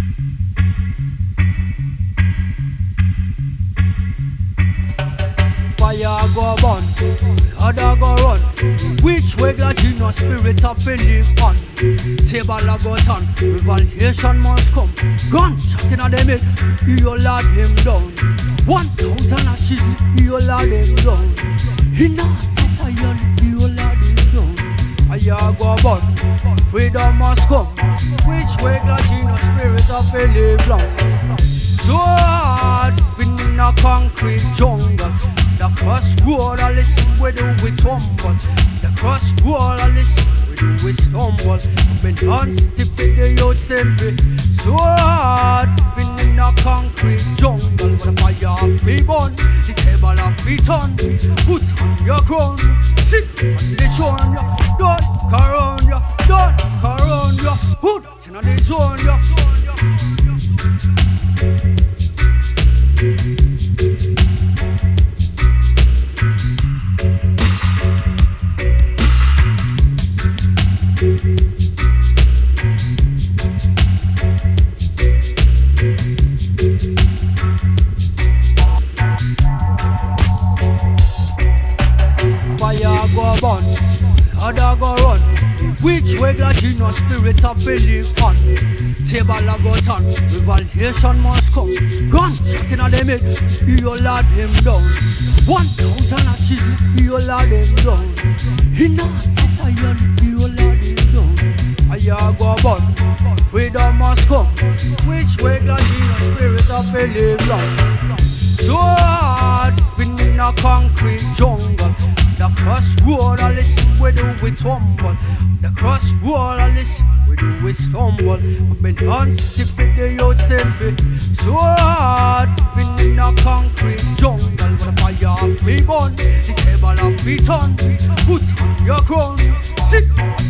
Fire go burn, other go run. Which way the genius spirit of live on? Table a go turn, revelation must come. Gunshot in the mid, you lad him down. 1,000 a shield, you lad him down. He not a fire, you lad him down. Fire go burn, freedom must come. Which way the genius spirit of live long? So hard, been in a concrete jungle. The crossroad, I listen, we do we tumble. The crossroad, I listen, we do we stumble. Been unstiff with the youth temple. So hard, been in a concrete jungle. With the fire be burn, the table of be turn. Put on your crown, sit on the throne. Don't corona, don't corona. Put on the zone, fire go burn, other go run. Which way the genius spirit of live on? Table a go turn, revelation must come. Gunshot in the mid, you lad him down. 1,000 a shield, you lad him down. He not a fire, you lad him down. Fire go burn, freedom must come. Which way the genius spirit of live long? So hard, been in a concrete jungle. The crossroad, I listen, we do we tumble. The crossroad, I listen, we do we stumble. I've been unstiff with the youth temple. So hard, been in a concrete jungle. With a fire be burn, the table of be turn. Put on your crown, sit